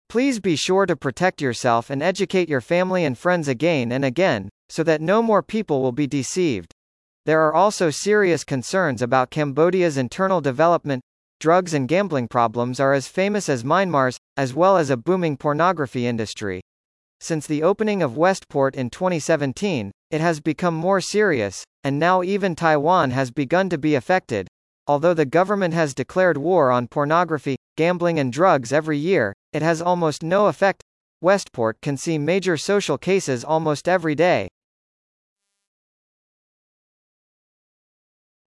Please be sure to protect yourself and educate your family and friends again and again, so that no more people will be deceived. There are also serious concerns about Cambodia's internal development. Drugs and gambling problems are as famous as Myanmar's, as well as a booming pornography industry. Since the opening of Westport in 2017, it has become more serious, and now even Taiwan has begun to be affected. Although the government has declared war on pornography, gambling and drugs every year, it has almost no effect. Westport can see major social cases almost every day.